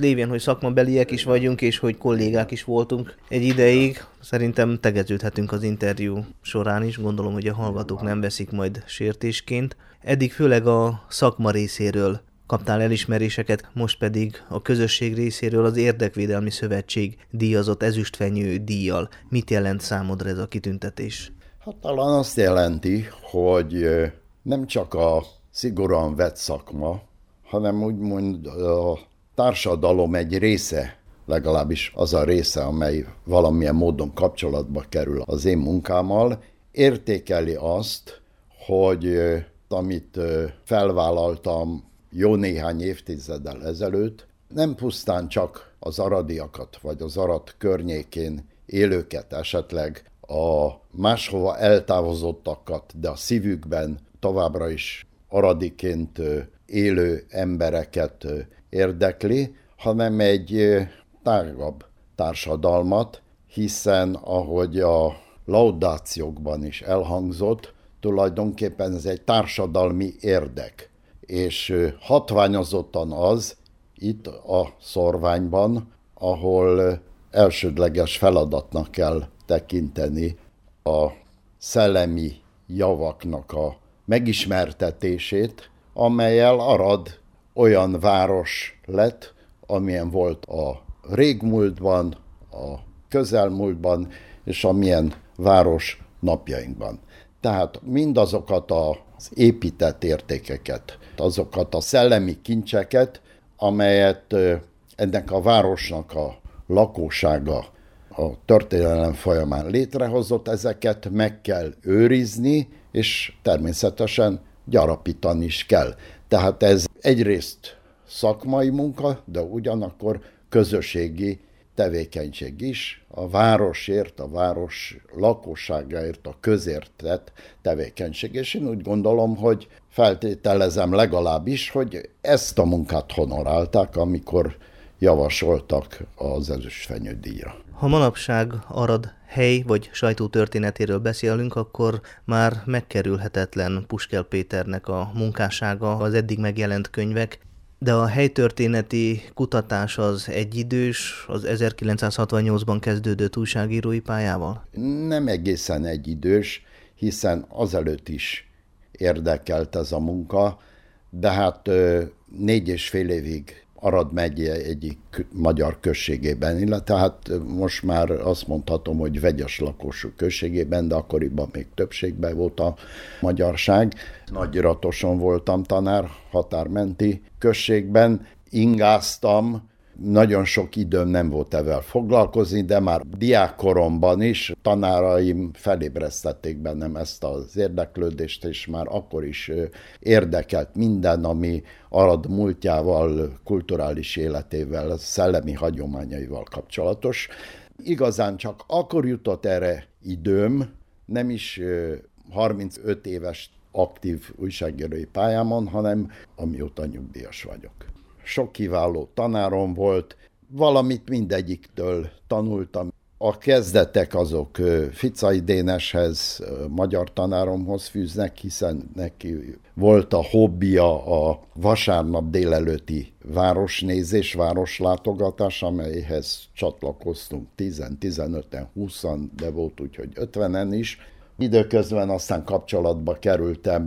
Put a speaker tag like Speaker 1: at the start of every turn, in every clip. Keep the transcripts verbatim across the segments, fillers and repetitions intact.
Speaker 1: lévén, hogy szakmabeliek is vagyunk, és hogy kollégák is voltunk egy ideig, szerintem tegeződhetünk az interjú során is, gondolom, hogy a hallgatók nem veszik majd sértésként. Eddig főleg a szakma részéről kaptál elismeréseket, most pedig a közösség részéről az Érdekvédelmi Szövetség díjazott ezüstfenyő díjjal. Mit jelent számodra ez a kitüntetés?
Speaker 2: Hát talán azt jelenti, hogy nem csak a szigorúan vett szakma, hanem úgymond a társadalom egy része, legalábbis az a része, amely valamilyen módon kapcsolatba kerül az én munkámmal, értékeli azt, hogy amit felvállaltam jó néhány évtizeddel ezelőtt, nem pusztán csak az aradiakat, vagy az Arad környékén élőket, esetleg a máshova eltávozottakat, de a szívükben továbbra is aradiként élő embereket érdekli, hanem egy tágabb társadalmat, hiszen ahogy a laudációkban is elhangzott, tulajdonképpen ez egy társadalmi érdek. És hatványozottan az itt a szorványban, ahol elsődleges feladatnak kell tekinteni a szellemi javaknak a megismertetését, amellyel Arad olyan város lett, amilyen volt a régmúltban, a közelmúltban, és amilyen város napjainkban. Tehát mindazokat az épített értékeket, azokat a szellemi kincseket, amelyet ennek a városnak a lakósága a történelem folyamán létrehozott, ezeket meg kell őrizni, és természetesen gyarapítani is kell. Tehát ez egyrészt szakmai munka, de ugyanakkor közösségi tevékenység is, a városért, a város lakosságáért, a közért tett tevékenység. És én úgy gondolom, hogy feltételezem legalábbis, hogy ezt a munkát honorálták, amikor javasoltak az ezüstfenyő díjra.
Speaker 1: Ha manapság Arad hely vagy sajtótörténetéről beszélünk, akkor már megkerülhetetlen Puskel Péternek a munkássága, az eddig megjelent könyvek, de a helytörténeti kutatás az egyidős, az ezerkilencszázhatvannyolcban kezdődött újságírói pályával?
Speaker 2: Nem egészen egyidős, hiszen azelőtt is érdekelt ez a munka, de hát négy és fél évig Arad megye egyik magyar községében, illetve hát most már azt mondhatom, hogy vegyes lakosú községében, de akkoriban még többségben volt a magyarság. Nagyiratoson voltam tanár, határmenti községben, ingáztam, nagyon sok időm nem volt ezzel foglalkozni, de már diákkoromban is tanáraim felébresztették bennem ezt az érdeklődést, és már akkor is érdekelt minden, ami Arad múltjával, kulturális életével, szellemi hagyományaival kapcsolatos. Igazán csak akkor jutott erre időm, nem is harmincöt éves aktív újságírói pályámon, hanem amióta nyugdíjas vagyok. Sok kiváló tanárom volt, valamit mindegyiktől tanultam. A kezdetek azok Ficai Déneshez, magyar tanáromhoz fűznek, hiszen neki volt a hobbija a vasárnap délelőtti városnézés, városlátogatás, amelyhez csatlakoztunk tízen, tizenöten, húszan, de volt úgy, hogy ötvenen is. Időközben aztán kapcsolatba kerültem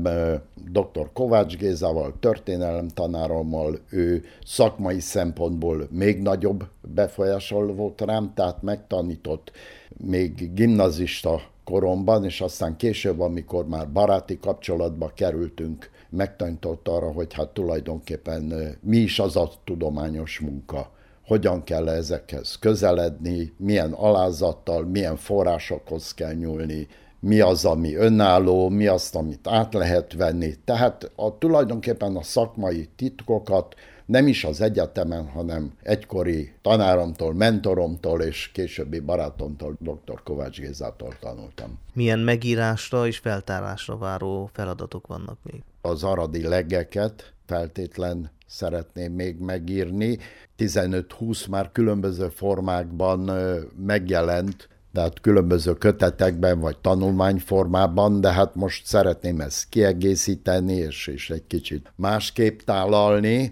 Speaker 2: dr. Kovács Gézával, történelemtanárommal, ő szakmai szempontból még nagyobb befolyással volt rám, tehát megtanított még gimnazista koromban, és aztán később, amikor már baráti kapcsolatba kerültünk, megtanított arra, hogy hát tulajdonképpen mi is az a tudományos munka, hogyan kell ezekhez közeledni, milyen alázattal, milyen forrásokhoz kell nyúlni, mi az, ami önálló, mi az, amit át lehet venni. Tehát a, tulajdonképpen a szakmai titkokat nem is az egyetemen, hanem egykori tanáromtól, mentoromtól és későbbi barátomtól, dr. Kovács Gézától tanultam.
Speaker 1: Milyen megírásra és feltárásra váró feladatok vannak még?
Speaker 2: Az aradi leggeket feltétlen szeretném még megírni. tizenöt-húsz már különböző formákban megjelent, tehát különböző kötetekben vagy tanulmányformában, de hát most szeretném ezt kiegészíteni, és, és egy kicsit másképp tálalni.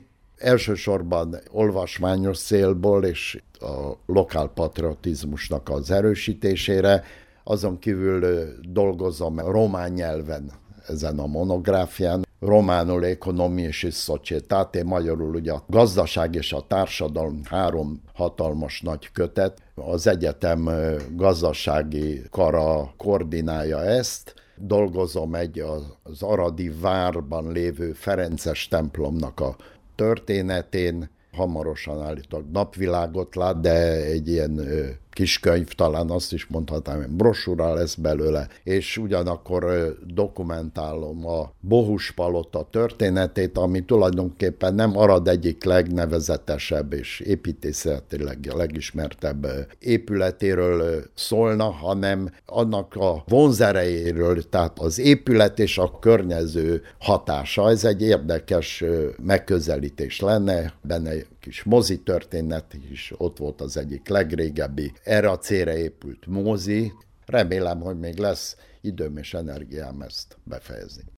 Speaker 2: elsősorban olvasmányos célból és a lokálpatriotizmusnak az erősítésére, azon kívül dolgozom román nyelven ezen a monográfián, románul economia és societate, magyarul ugye a gazdaság és a társadalom három hatalmas nagy kötet. Az egyetem gazdasági kara koordinálja ezt. Dolgozom egy az aradi várban lévő Ferences templomnak a történetén, hamarosan állítólag napvilágot lát, de egy ilyen ö, kis könyv, talán azt is mondhatnám, hogy brosúra lesz belőle, és ugyanakkor ö, dokumentálom a Bohus palota történetét, ami tulajdonképpen nem Arad egyik legnevezetesebb és építészetileg legismertebb ö, épületéről ö, szólna, hanem annak a vonzerejéről, tehát az épület és a környező hatása. Ez egy érdekes ö, megközelítés lenne, benne kis mozi történet is, ott volt az egyik legrégebbi, erre a célra épült mozi. Remélem, hogy még lesz időm és energiám ezt befejezni.